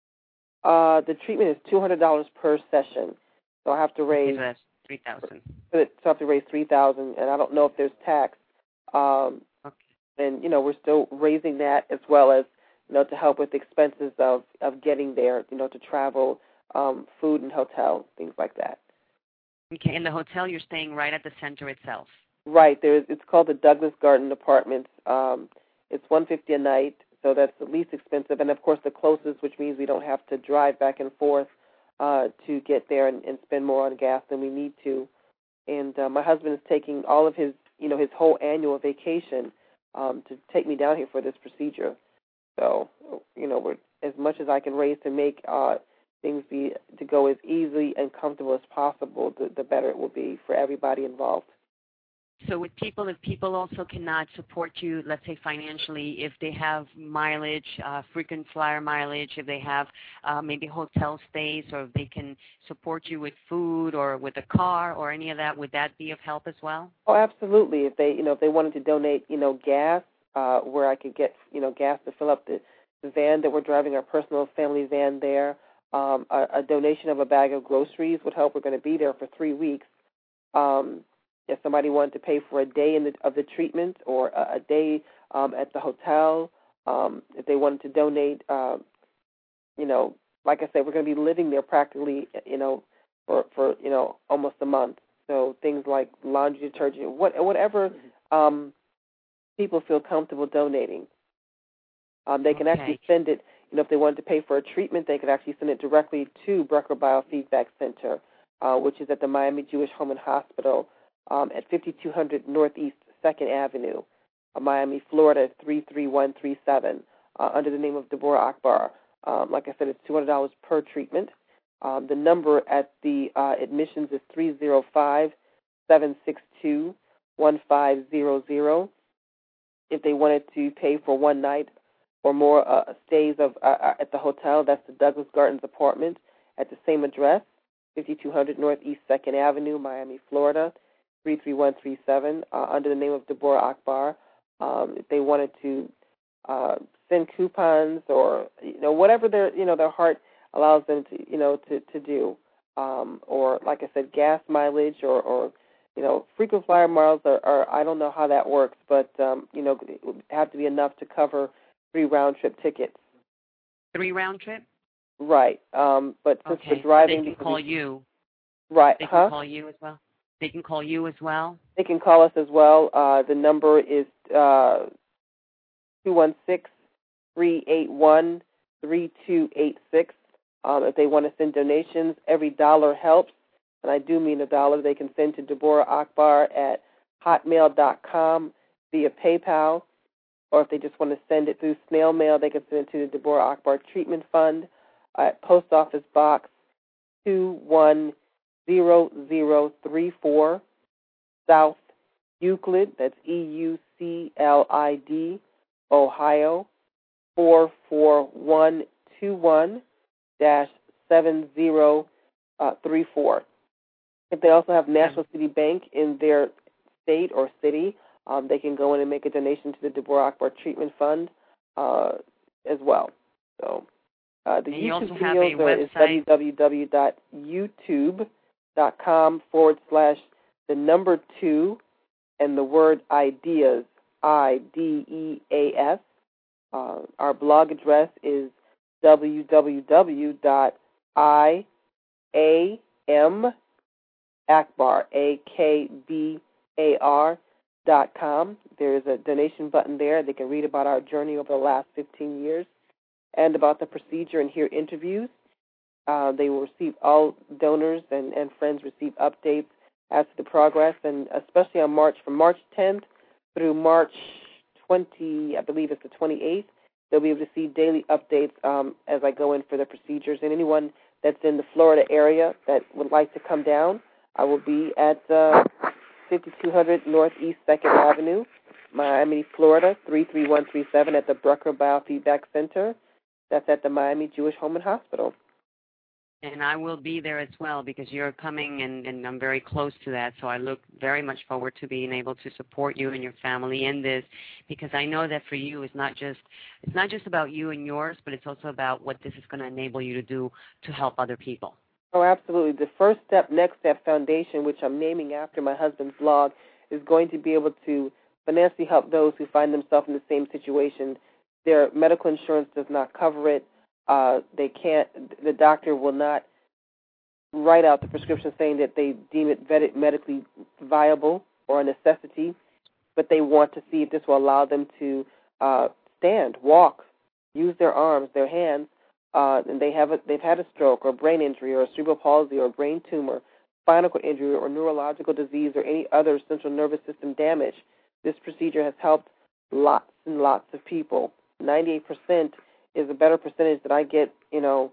Speaker 2: The treatment is $200 per session. So I have to raise
Speaker 1: $3,000.
Speaker 2: So I have to raise $3,000, and I don't know if there's tax. Okay. And we're still raising that, as well as to help with the expenses of getting there. To travel, food and hotel, things like that.
Speaker 1: Okay. In the hotel, you're staying right at the center itself.
Speaker 2: Right. It's called the Douglas Garden Apartments. It's $150 a night, so that's the least expensive, and of course the closest, which means we don't have to drive back and forth to get there and spend more on gas than we need to. And my husband is taking all of his whole annual vacation to take me down here for this procedure. So, we're, as much as I can raise to make things to go as easy and comfortable as possible, the better it will be for everybody involved.
Speaker 1: So if people also cannot support you, let's say financially, if they have mileage, frequent flyer mileage, if they have maybe hotel stays, or if they can support you with food or with a car or any of that, would that be of help as well?
Speaker 2: Oh, absolutely. If they wanted to donate, gas, where I could get, gas to fill up the van that we're driving, our personal family van there, a donation of a bag of groceries would help. We're going to be there for 3 weeks. If somebody wanted to pay for a day of the treatment, or a day at the hotel, if they wanted to donate, like I said, we're going to be living there practically, for almost a month. So things like laundry detergent, whatever people feel comfortable donating. They can actually send it, if they wanted to pay for a treatment, they could actually send it directly to Brecker Biofeedback Center, which is at the Miami Jewish Home and Hospital, at 5200 Northeast 2nd Avenue, Miami, Florida 33137, under the name of Deborah Akbar. Like I said, it's $200 per treatment. The number at the admissions is 305-762-4666. 1500. If they wanted to pay for one night or more stays at the hotel, that's the Douglas Gardens Apartment at the same address, 5200 Northeast 2nd Avenue, Miami, Florida, 33137, under the name of Deborah Akbar. If they wanted to send coupons or whatever their heart allows them to do, or like I said, gas mileage or frequent flyer miles are I don't know how that works, but it would have to be enough to cover 3 round-trip tickets.
Speaker 1: 3 round trip?
Speaker 2: Right. But since
Speaker 1: okay.
Speaker 2: we're driving...
Speaker 1: They can call you.
Speaker 2: Right.
Speaker 1: They can call you as well? They can call you as well?
Speaker 2: They can call us as well. The number is 216-381-3286. If they want to send donations, every dollar helps. And I do mean $1, they can send to Deborah Akbar at hotmail.com via PayPal, or if they just want to send it through snail mail, they can send it to the Deborah Akbar Treatment Fund at Post Office Box 210034, South Euclid, that's EUCLID, Ohio, 44121-7034. If they also have National City Bank in their state or city, they can go in and make a donation to the Deborah Akbar Treatment Fund as well. So the YouTube videos is www.youtube.com/2 and the word ideas, IDEAS. Our blog address is www.akbar.com. There is a donation button there. They can read about our journey over the last 15 years and about the procedure and hear interviews. They will receive, all donors and friends receive updates as to the progress, and especially on from March 10th through March 20, I believe it's the 28th, they'll be able to see daily updates as I go in for the procedures. And anyone that's in the Florida area that would like to come down, I will be at 5200 Northeast 2nd Avenue, Miami, Florida, 33137 at the Brucker Biofeedback Center. That's at the Miami Jewish Home and Hospital.
Speaker 1: And I will be there as well because you're coming, and I'm very close to that. So I look very much forward to being able to support you and your family in this, because I know that for you it's not just about you and yours, but it's also about what this is going to enable you to do to help other people.
Speaker 2: Oh, absolutely. The First Step, Next Step Foundation, which I'm naming after my husband's blog, is going to be able to financially help those who find themselves in the same situation. Their medical insurance does not cover it. They can't. The doctor will not write out the prescription saying that they deem it medically viable or a necessity, but they want to see if this will allow them to stand, walk, use their arms, their hands, and they've had a stroke or brain injury or a cerebral palsy or a brain tumor, spinal cord injury or neurological disease or any other central nervous system damage. This procedure has helped lots and lots of people. 98% is a better percentage that I get, a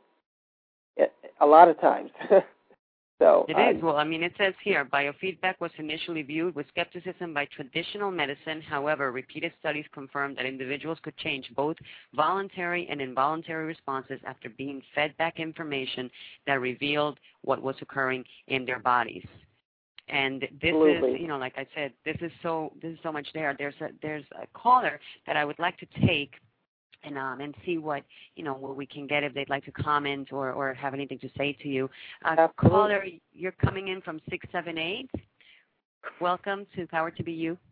Speaker 2: lot of times. So
Speaker 1: it is. Well, I mean, it says here, biofeedback was initially viewed with skepticism by traditional medicine. However, repeated studies confirmed that individuals could change both voluntary and involuntary responses after being fed back information that revealed what was occurring in their bodies. And this
Speaker 2: Absolutely.
Speaker 1: is, like I said, this is so much there. There's a caller that I would like to take and see what we can get if they'd like to comment or have anything to say to you. Caller, you're coming in from 678. Welcome to Power to Be You.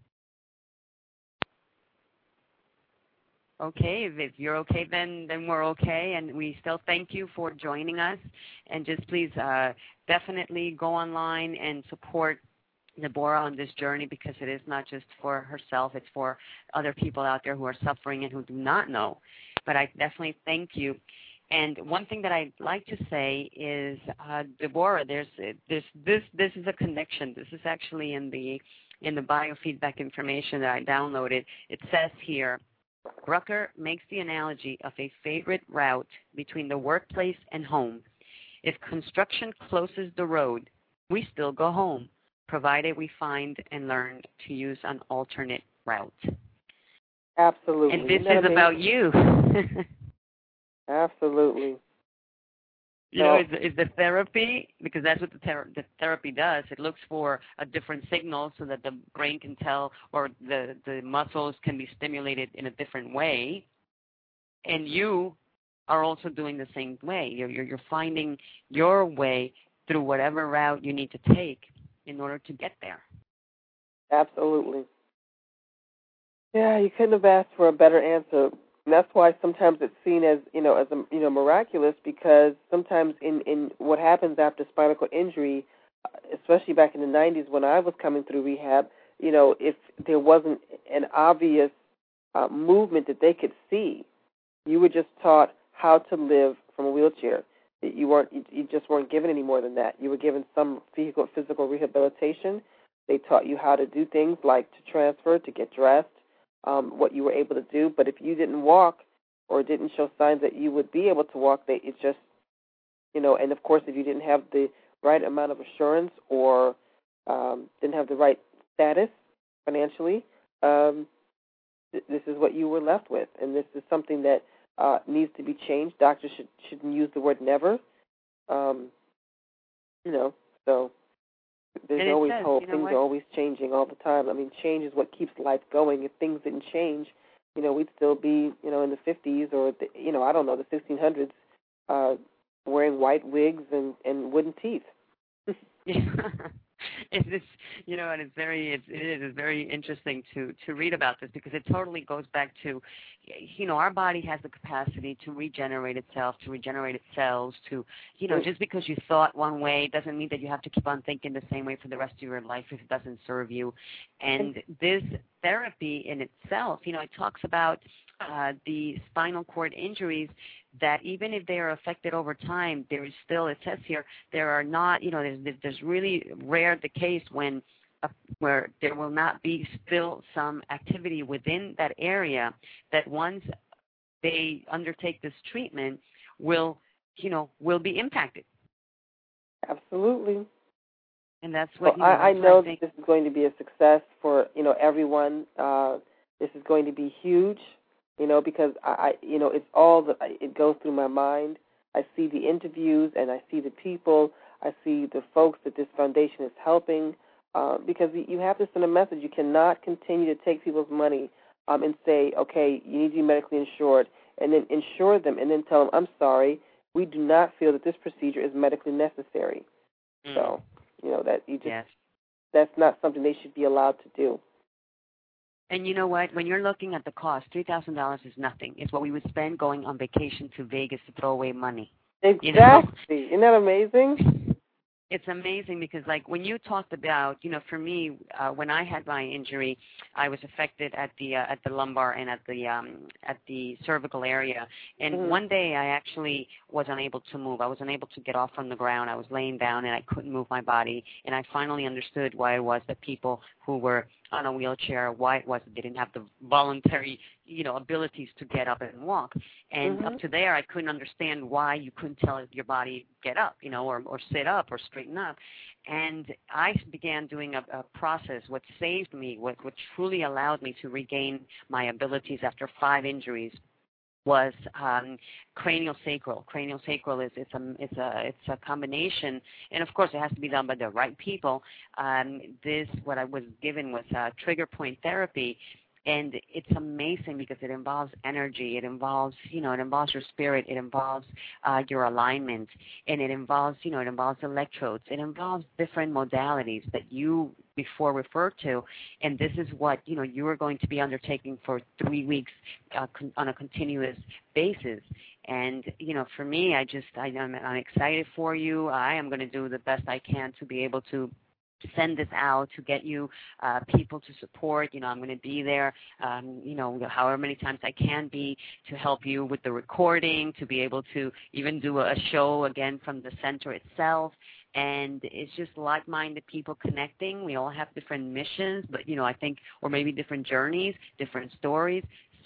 Speaker 1: Okay, if you're okay, then we're okay, and we still thank you for joining us. And just please definitely go online and support Deborah on this journey, because it is not just for herself, it's for other people out there who are suffering and who do not know. But I definitely thank you. And one thing that I'd like to say is, Deborah, this is a connection. This is actually in the biofeedback information that I downloaded. It says here, Brucker makes the analogy of a favorite route between the workplace and home. If construction closes the road, we still go home. provided we find and learn to use an alternate route.
Speaker 2: Absolutely.
Speaker 1: And this is about you.
Speaker 2: Absolutely.
Speaker 1: You know, is the therapy, because that's what the therapy does. It looks for a different signal so that the brain can tell, or the muscles can be stimulated in a different way. And you are also doing the same way. You're finding your way through whatever route you need to take in order to get there.
Speaker 2: Absolutely. Yeah, you couldn't have asked for a better answer. And that's why sometimes it's seen as miraculous, because sometimes in what happens after spinal cord injury, especially back in the 90s when I was coming through rehab, if there wasn't an obvious movement that they could see, you were just taught how to live from a wheelchair. You just weren't given any more than that. You were given some physical rehabilitation. They taught you how to do things like to transfer, to get dressed, what you were able to do. But if you didn't walk or didn't show signs that you would be able to walk, and of course if you didn't have the right amount of assurance or didn't have the right status financially, this is what you were left with. And this is something that needs to be changed. Doctors shouldn't use the word never. So there's always hope. Things are always changing all the time. I mean, change is what keeps life going. If things didn't change, we'd still be, in the 50s or, I don't know, the 1600s, wearing white wigs and wooden teeth.
Speaker 1: It's and it is very interesting to read about this, because it totally goes back to, our body has the capacity to regenerate itself, to regenerate its cells, to, just because you thought one way doesn't mean that you have to keep on thinking the same way for the rest of your life if it doesn't serve you. And this therapy in itself, it talks about the spinal cord injuries, that even if they are affected over time, there is still, it says here, there are not, there's really rare the case where there will not be still some activity within that area that once they undertake this treatment will be impacted.
Speaker 2: Absolutely.
Speaker 1: And that's what
Speaker 2: I know that this is going to be a success for everyone. This is going to be huge. Because it's it goes through my mind. I see the interviews and I see the people. I see the folks that this foundation is helping. Because you have to send a message. You cannot continue to take people's money and say, okay, you need to be medically insured, and then insure them, and then tell them, I'm sorry, we do not feel that this procedure is medically necessary. So, that's not something they should be allowed to do.
Speaker 1: And you know what? When you're looking at the cost, $3,000 is nothing. It's what we would spend going on vacation to Vegas to throw away money.
Speaker 2: Exactly. Isn't that amazing?
Speaker 1: It's amazing because, like, when you talked about, for me, when I had my injury, I was affected at the lumbar and at the cervical area. And one day I actually was unable to move. I was unable to get off from the ground. I was laying down and I couldn't move my body. And I finally understood why it was that people who were on a wheelchair, why it was that they didn't have the voluntary, abilities to get up and walk. And up to there, I couldn't understand why you couldn't tell your body get up, or sit up or straighten up. And I began doing a process. What saved me, what truly allowed me to regain my abilities after 5 injuries, was craniosacral. Craniosacral is it's a combination, and of course it has to be done by the right people. What I was given was trigger point therapy. And it's amazing because it involves energy. It involves, it involves your spirit. It involves your alignment, and it involves electrodes. It involves different modalities that you before referred to, and this is what you are going to be undertaking for 3 weeks on a continuous basis. And for me, I'm excited for you. I am going to do the best I can to be able to send this out to get you people to support. I'm going to be there, however many times I can be to help you with the recording, to be able to even do a show again from the center itself. And it's just like-minded people connecting. We all have different missions, but, I think, or maybe different journeys, different stories.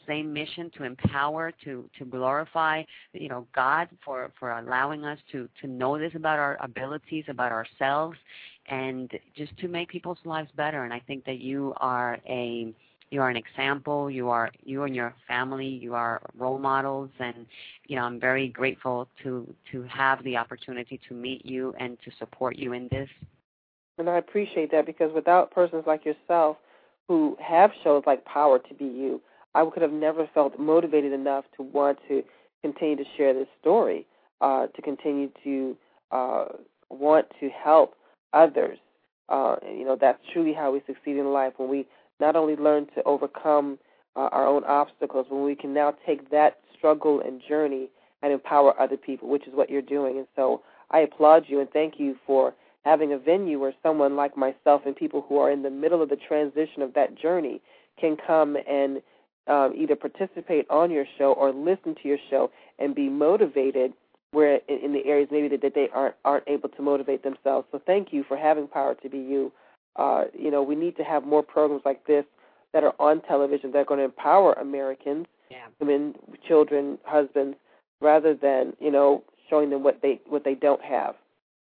Speaker 1: same mission to empower, to glorify, God for allowing us to know this about our abilities, about ourselves, and just to make people's lives better. And I think that you are an example. You and your family, you are role models, and I'm very grateful to have the opportunity to meet you and to support you in this.
Speaker 2: And I appreciate that, because without persons like yourself who have shows like Power to Be You, I could have never felt motivated enough to want to continue to share this story, to continue to want to help others. That's truly how we succeed in life, when we not only learn to overcome our own obstacles, when we can now take that struggle and journey and empower other people, which is what you're doing. And so I applaud you and thank you for having a venue where someone like myself and people who are in the middle of the transition of that journey can come and either participate on your show or listen to your show and be motivated where in the areas maybe that they aren't able to motivate themselves. So thank you for having Power to Be You. We need to have more programs like this that are on television that are going to empower Americans, women, children, husbands, rather than, showing them what they don't have.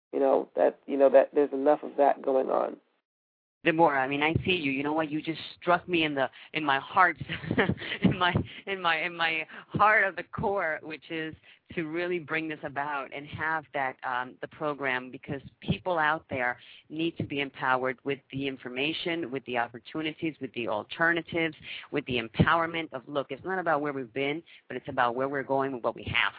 Speaker 2: That there's enough of that going on.
Speaker 1: Deborah, I see you. You know what? You just struck me in my heart, in my heart of the core, which is to really bring this about and have that the program, because people out there need to be empowered with the information, with the opportunities, with the alternatives, with the empowerment of, look, it's not about where we've been, but it's about where we're going with what we have.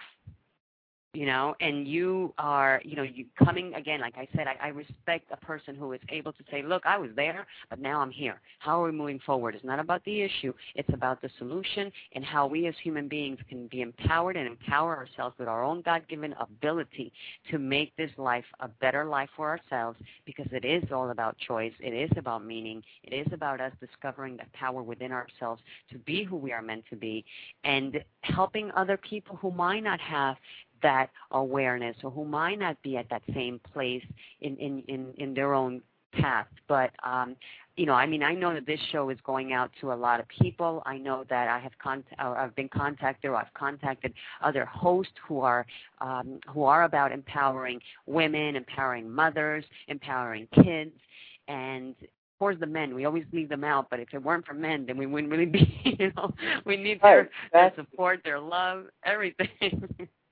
Speaker 1: And you are, you coming, again, like I said, I respect a person who is able to say, look, I was there, but now I'm here. How are we moving forward? It's not about the issue. It's about the solution and how we as human beings can be empowered and empower ourselves with our own God-given ability to make this life a better life for ourselves, because it is all about choice. It is about meaning. It is about us discovering the power within ourselves to be who we are meant to be, and helping other people who might not have that awareness or who might not be at that same place in their own path. But, I know that this show is going out to a lot of people. I know that I've been contacted, or I've contacted other hosts who are about empowering women, empowering mothers, empowering kids, and of course the men. We always leave them out, but if it weren't for men, then we wouldn't really be, we need their support, their love, everything.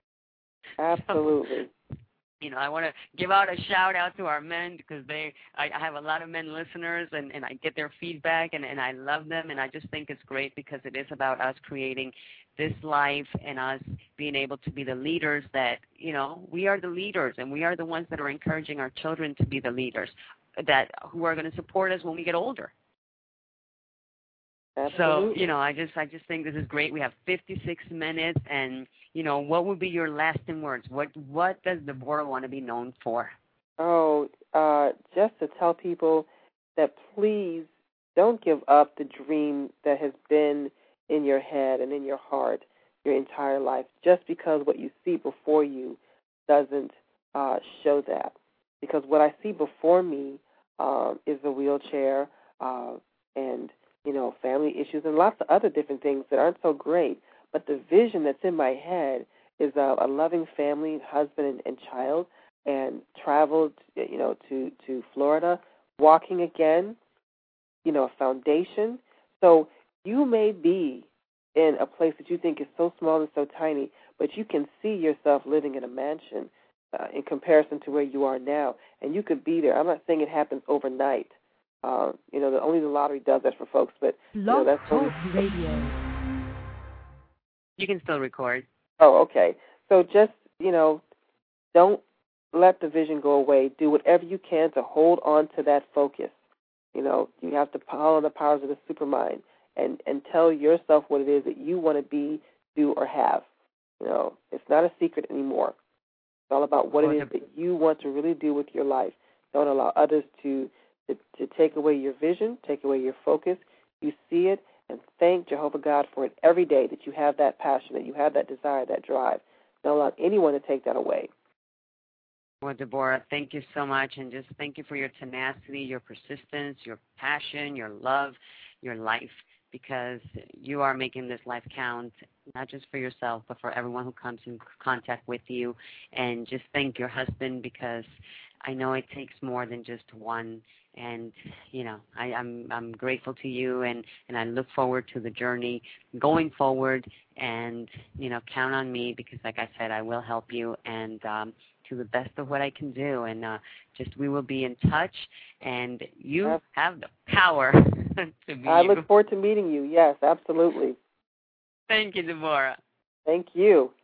Speaker 2: Absolutely.
Speaker 1: So, I want to give out a shout out to our men, because I have a lot of men listeners, and I get their feedback, and I love them, and I just think it's great, because it is about us creating this life and us being able to be the leaders that, we are the leaders, and we are the ones that are encouraging our children to be the leaders who are going to support us when we get older.
Speaker 2: Absolutely.
Speaker 1: So, I just think this is great. We have 56 minutes, and, what would be your lasting words? What does Deborah want to be known for?
Speaker 2: Oh, just to tell people that please don't give up the dream that has been in your head and in your heart your entire life, just because what you see before you doesn't show that. Because what I see before me is a wheelchair and family issues and lots of other different things that aren't so great. But the vision that's in my head is a loving family, husband and child, and traveled, to Florida, walking again, a foundation. So you may be in a place that you think is so small and so tiny, but you can see yourself living in a mansion in comparison to where you are now, and you could be there. I'm not saying it happens overnight. Only the lottery does that for folks, but that's
Speaker 3: Talk Radio.
Speaker 1: You can still record.
Speaker 2: Oh, okay. So just, don't let the vision go away. Do whatever you can to hold on to that focus. You have to follow the powers of the supermind and tell yourself what it is that you want to be, do, or have. It's not a secret anymore. It's all about what it is that you want to really do with your life. Don't allow others to take away your vision, take away your focus. You see it, and thank Jehovah God for it every day, that you have that passion, that you have that desire, that drive. Don't allow anyone to take that away.
Speaker 1: Well, Deborah, thank you so much, and just thank you for your tenacity, your persistence, your passion, your love, your life. because you are making this life count, not just for yourself, but for everyone who comes in contact with you. And just thank your husband, because I know it takes more than just one. And, I'm grateful to you, and I look forward to the journey going forward. And, count on me, because like I said, I will help you, and to the best of what I can do. And just we will be in touch, and you have the power to be
Speaker 2: I look forward to meeting you. Yes, absolutely.
Speaker 1: Thank you, Deborah.
Speaker 2: Thank you.